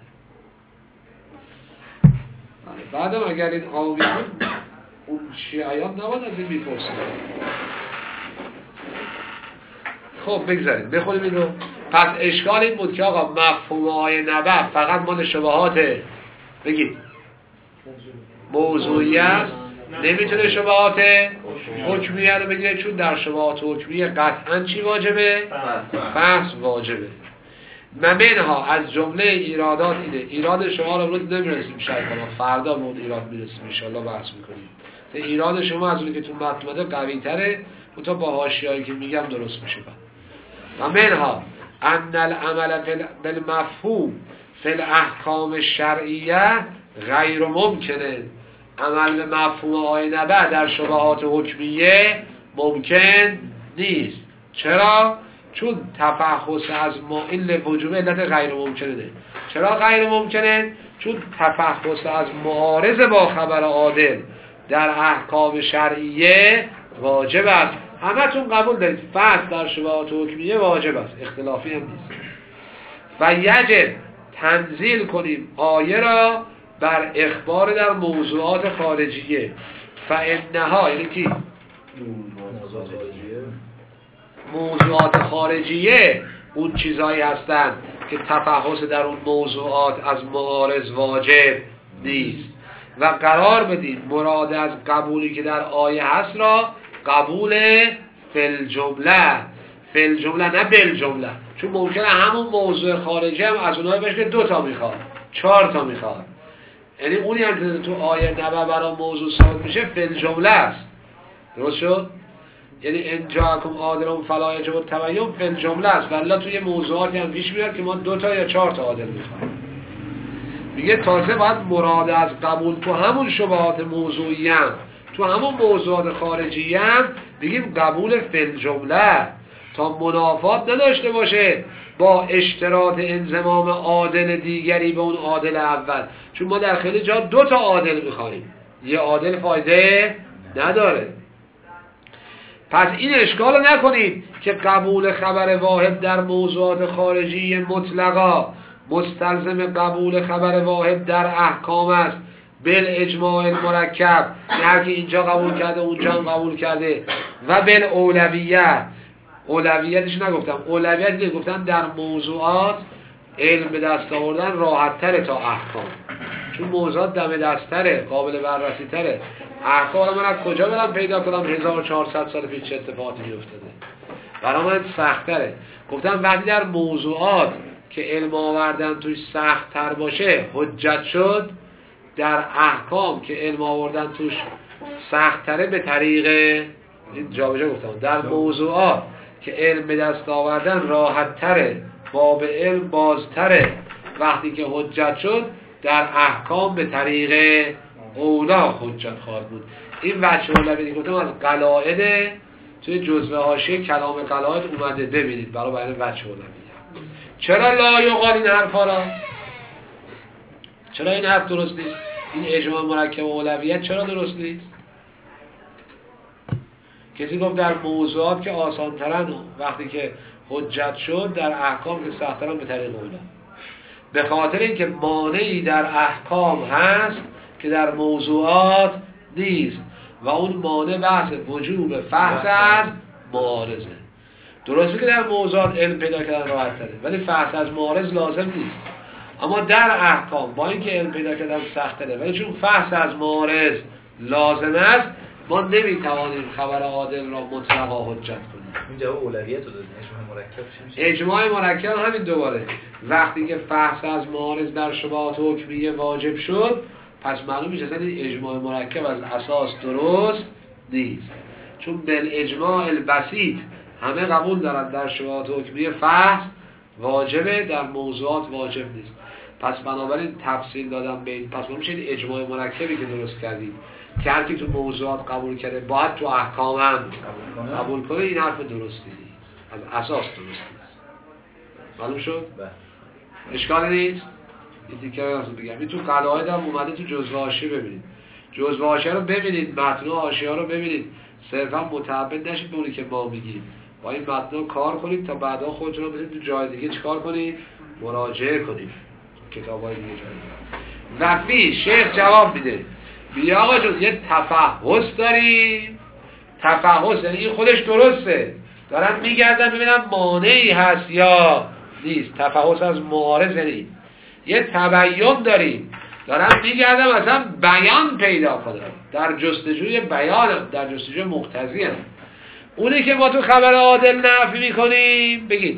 بعدم اگر این آوی بود اون شیعیان نباید از این میپرسن. خب بگذاریم بخونیم این رو. پس اشکال این بود که آقا مفهوم های نبع فقط مال شبهاته، بگید موضوعی است، نمیتونه شبهات حکمیه رو بگیره، چون در شبهات حکمیه قطعا چی واجبه؟ فحص واجبه. منها از جمله ایرادات اینه، ایراد شما رو امروز نمیرسیم شاید کنم، فردا به اون ایراد میرسیم انشالله بحث میکنیم. ایراد شما از اونی که تو متن اومده قوی تره و تا با حاشیه‌ای که میگم درست میشه. و منها ان العمل بالمفهوم فی الاحکام الشرعیه غیر ممکنه، عمل به مفهوم آیه نبع در شبهات حکمیه ممکن نیست. چرا؟ چون تفحص از معل وجوب علت غیر ممکنه. چرا غیر ممکنه؟ چون تفحص از معارض با خبر عادل در احکام شرعیه واجب است. همتون قبول دارید فحص در شبهات حکمیه واجب است، اختلافی هم نیست. و یجب تنزیل کنیم آیه را بر اخبار در موضوعات خارجیه. فانها یعنی کی؟ موضوعات خارجیه اون چیزایی هستن که تفحص در اون موضوعات از معارض واجب نیست. و قرار بدید مراد از قبولی که در آیه هست را قبول فل جمله، فل جمله نه بل جمله، چون ممکنه همون موضوع خارجی هم از اونها بشه که دو تا میخواد، چهار تا میخواد، یعنی اونی هم که تو آیه نبع برای موضوع ثابت میشه فل جمله است. درست شد؟ یعنی ان جاءکم عادل فلا یجب التبین فل جمله است، ولی توی موضوعاتی هم پیش میاد که ما دو تا یا چهار تا عادل میخوایم. میگه تازه باید مراد از قبول تو همون شبهات موضوعی هم تو همون موضوعات خارجی هم بگیم قبول فل جمله تا منافات نداشته باشه با اشتراط انضمام عادل دیگری به اون عادل اول، چون ما در خیلی جا دو تا عادل میخوایم، یه عادل فایده نداره. پس این اشکال نکنید که قبول خبر واحد در موضوعات خارجی مطلقا مستلزم قبول خبر واحد در احکام است بل اجماع مرکب، هر کی اینجا قبول کرده اونجا هم قبول کرده. و بل اولویت، اولویتش نگفتم، اولویت گفتم در موضوعات علم به دست آوردن راحت تره تا احکام، چون موضوعات دم دست تره، قابل بررسی تره. احکام من از کجا برم پیدا کنم هزار و چهارصد سال پیش چه اتفاقاتی میافتاده، برای من سخت تره. گفتم وقتی در موضوعات که علم آوردن توش سخت تر باشه حجت شد، در احکام که علم آوردن توش سخت تره به طریق جا به جا گفتم در موضوعات که علم به دست آوردن راحت تره، باب علم بازتره، وقتی که حجت شد در احکام به طریق اولا حجت خواهد بود. این وجه اولویتی گفتم از قلائد توی جزوه حاشیه کلام قلائد اومده، ببینید برای بیان وجه اولویتی. چرا لا یقال این حرفا را؟ چرا این حرف درست نیست؟ این اجماع مرکب و اولویت چرا درست نیست؟ کسی گفت در موضوعات که آسان ترن وقتی که حجت شد، در احکام که سخت ترن به طریق اولا، به خاطر اینکه مانعی در احکام هست که در موضوعات نیست و اون مانع بحث وجوب فحص از معارضه. درسته که در موضوعات علم پیدا کردن راحت تره ولی فحص از معارض لازم نیست، اما در احکام با اینکه علم پیدا کردن سخت تره ولی چون فحص از معارض لازم است ما نمیتوانیم خبر عادل را مطلقا حجت کنیم. این جواب اولویت رو دادیم. اجماع مرکب چی میشه؟ اجماع مرکب همین دوباره وقتی که فحص از معارض در شبهات حکمیه واجب شد، پس معلوم میشه اصلا این اجماع مرکب از اساس درست نیست، چون بالاجماع البسیط همه قبول دارن در شبهات حکمیه فحص واجبه، در موضوعات واجب نیست. پس بنابراین تفصیل دادم به این، پس میشه این اجماع مرکبی که درست کردیم که هر کی تو موضوعات قبول کرده باید تو احکام هم قبول کنه، این حرف درستی نیست، از اساس درست نیست. معلوم شد؟ اشکالی نیست؟ این تیکه رو اصلا بگم این تو قواعد هم اومده، تو جزوه حاشیه ببینید، جزوه حاشیه رو ببینید، متن و حاشیه رو ببینید، صرفا متعبد نشید به اونی که ما میگیم، با این متن کار کنید تا بعدا خودتون رو بزنید تو جای دیگه چیکار کنید؟ مراجعه کنید کتابای دیگه جای دیگه. وفی شیخ جواب میده، بیا آقا جون یه تفحص داریم، تفحص یعنی این خودش درسته، دارم میگردم ببینم مانعی هست یا نیست. تفحص از معارض یعنی یه تبیین داریم، دارم میگردم اصلا بیان پیدا کنم، در جستجوی بیانم، در جستجوی مقتضیم. اونی که ما تو خبر عادل نفی میکنیم بگید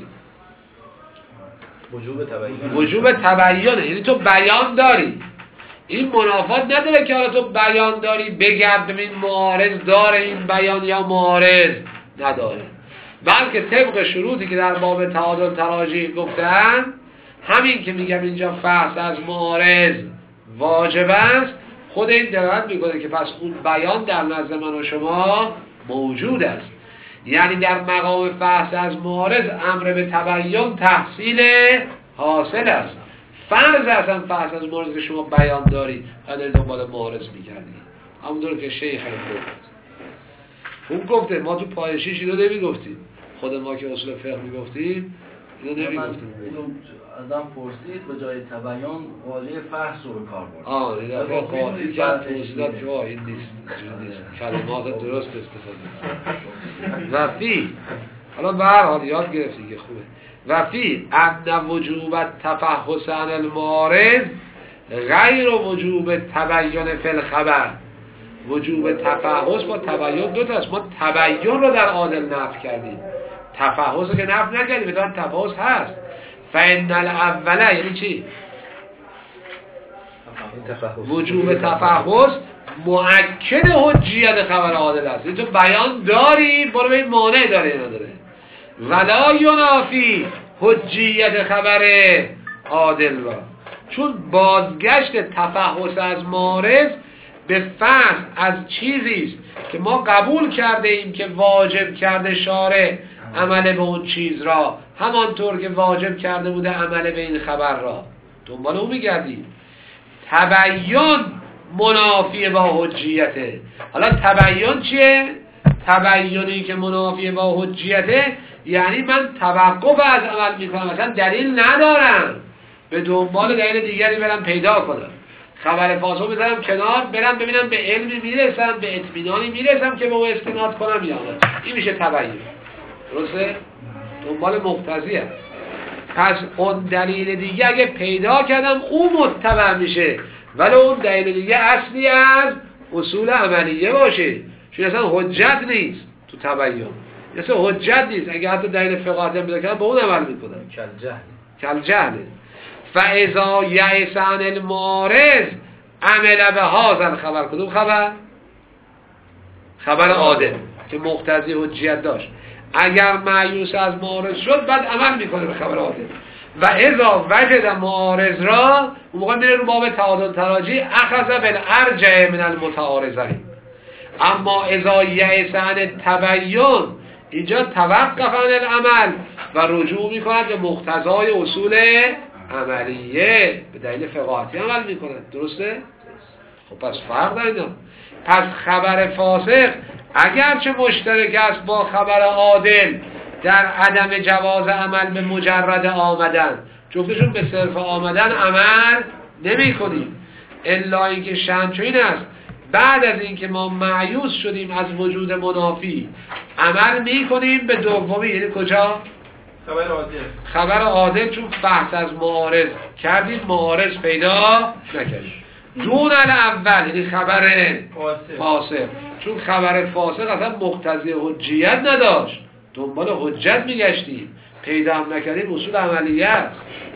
وجوب تبیین. وجوب تبیینه، یعنی تو بیان داری، این منافات نداره که حالا تو بیان داری بگرد ببین معارض داره این بیان یا معارض نداره، بلکه طبق شروطی که در باب تعادل تراجیح گفتن، همین که میگم اینجا فحص از معارض واجب است، خود این دلالت میکنه که پس اون بیان در نزد من و شما موجود است، یعنی در مقام فحص از معارض امر به تبیین تحصیل حاصل است. فرض اصلا فحص از معارض که شما بیان داری و در دنبال معارض میگردی، همونطور که شیخ گفت. خوب گفته، ما تو پایشیش اینو نمیگفتیم، خود ما که اصول فقه میگفتیم اینو نمیگفتیم. اینو ازم پرسید به جای تبیین واژه فحص رو به کار برد. آه این دفعه قاطی کرد توضیحات که این نیست، نیست کلمات درست استفاده. وفی حالا به هر حال یاد گرفتی که خوبه. وفی ان وجوب تفحص عن المعارض غیر وجوب تبیین فی الخبر. وجوب تفحص با تبیین دو تاست، ما تبیین رو در عادل نفی کردیم، تفحص رو که نفی نکردیم، بدون تفحص هست. فإن الاوله یعنی چی؟ وجوب تفحص مؤکد حجیت خبر عادل است، تو بیان داری برو به این مانع داره یا نداره، ولا ینافی حجیت خبر عادل را، چون بازگشت تفحص از معارض به فحص از چیزی است که ما قبول کرده ایم که واجب کرده شارع عمل به اون چیز را، همانطور که واجب کرده بوده عمل به این خبر را، دنبال اون میگردیم. تبیین منافی با حجیته. حالا تبیین چیه؟ تبیینی که منافی با حجیته یعنی من توقف از عمل میکنم، مثلا دلیل ندارم به دنبال دلیل دیگری برم پیدا کنم، خبر فاسد بذارم کنار، برم ببینم به علمی میرسم، به اطمینانی میرسم که به اون استناد کنم یا نه. این میشه تبیین. درسته؟ دنبال مقتضی هست. پس اون دلیل دیگه اگه پیدا کردم اون متبع میشه، ولی اون دلیل دیگه اصلی از اصول عملیه باشه، چون اصلا حجت نیست تو تبیین، اصلا حجت نیست، اگه حتی دلیل فقاهت هم پیدا کردم با اون عمل میکنم. کل جهل کل جهل. فاذا یئس عن المعارض عمل به هذا خبر. کدوم خبر؟ خبر عادل که مقتضی حجیت داشت. اگر مایوس از معارض شد بعد عمل میکنه به خبر عادل. و اذا وجد معارض را اون موقع میره رو باب تعادل تراجیح اخذ بالارجح من المتعارضین. اما اذا یئس عن التبیین اینجا توقف عن العمل و رجوع میکند به مقتضای اصول عملیه، به دلیل فقاهتی عمل میکنه. درسته؟ خب پس فرق داره. پس خبر فاسق اگرچه مشترک است با خبر عادل در عدم جواز عمل به مجرد آمدن، جفتشون به صرف آمدن عمل نمی کنیم، الا اینکه شأن این است بعد از اینکه ما مایوس شدیم از وجود منافی عمل می کنیم به دومی. یعنی کجا؟ خبر عادل. خبر عادل چون بحث از معارض کردیم معارض پیدا نکردیم. دون الاول یعنی خبر فاسق، چون خبر فاسق اصلا مقتضی حجیت نداشت، دنبال حجت میگشتیم، پیدا هم نکردیم اصول عملیت.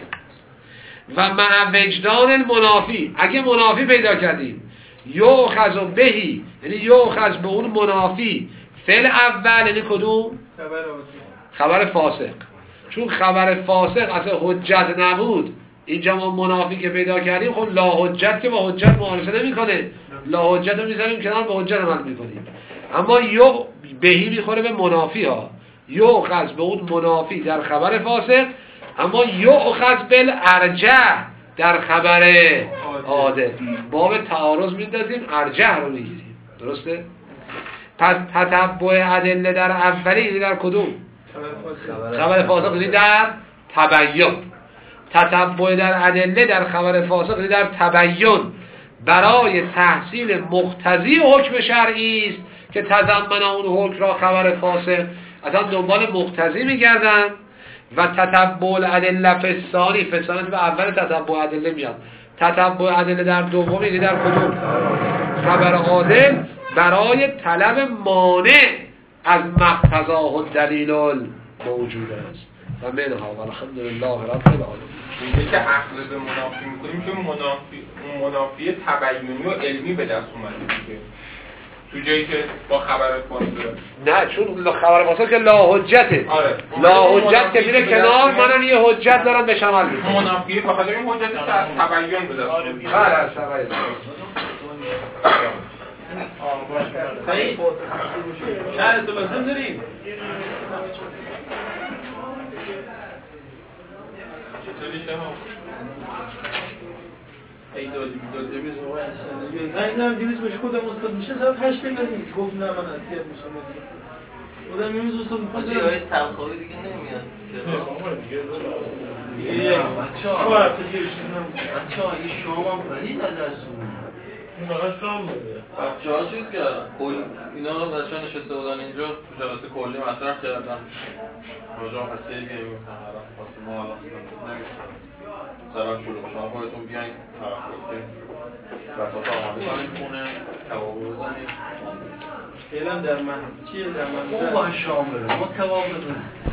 و مع وجدان المنافی، اگه منافی پیدا کردیم یؤخذ بهی یعنی یؤخذ به اون منافی فعل اول یعنی کدوم؟ خبر فاسق. چون خبر فاسق اصلا حجت نبود، اینجا ما منافی که پیدا کردیم خب لا حجت که با حجت معارضه نمیکنه، لا حجت رو میذاریم کنار، به حجت عمل میکنیم. اما یو بهی میخوره به منافی ها، یؤخذ به اون منافی در خبر فاسق، اما یؤخذ بالارجح در خبر عادل. باب تعارض میندازیم ارجح رو میگیریم. درسته؟ پس تتبع ادله در اولی یعنی در کدوم؟ خبر فاسق یعنی در تبین. تتبع در ادله در خبر فاسق یعنی در تبین برای تحصیل مقتضی حکم شرعی است که تضمن اون حکم را خبر فاسق. اصلا دنبال مقتضی میگردن. و تتبع الادله فسانی، فسانی به اول تتبع ادله میاد. تتبع ادله در دوم یعنی در کدوم؟ خبر عادل برای طلب مانع از مقتضاه الدلیل موجود است. و منها و الحمدلله رب العالمین. میگه که عقل به منافی میکنیم که منافی منافی تبیینی و علمی به دست اومده دیگه، تو جایی که با خبر فاسق نه، چون خبر فاسق که لا حجته. آره. لا حجت که میره کنار، منم یه حجت دارم به شمال میکنم. منافی فقط این حجت تبیین به دست اومده. بله تبیین. صحیح. نه تو لازم داریم. چطوری شما؟ ای دادی دادی دیروز موقع اصلا زنگ دیروز بهش خودم استاد میشه ساعت هشت بگیم گفت نه من اذیت میشم خودم امروز استاد میخواد جای تلخوی دیگه نمیاد. دیگه بچه‌ها بچه‌ها این شام هم فرید از درسون این فقط شام بوده. بچه‌ها چیز کردن کل اینا بچه‌ها نشسته بودن اینجا تو جلسه کلی مطرح کردن راجع به مسئله دیگه می‌گفتن حالا واسه ما حالا نمی‌شه سلام شروع شما خودتون بیاین طرف کنید بساط آماده کنید خونه توابع بزنید فعلا در من چیه در من اون با شام بره ما تواب بزنیم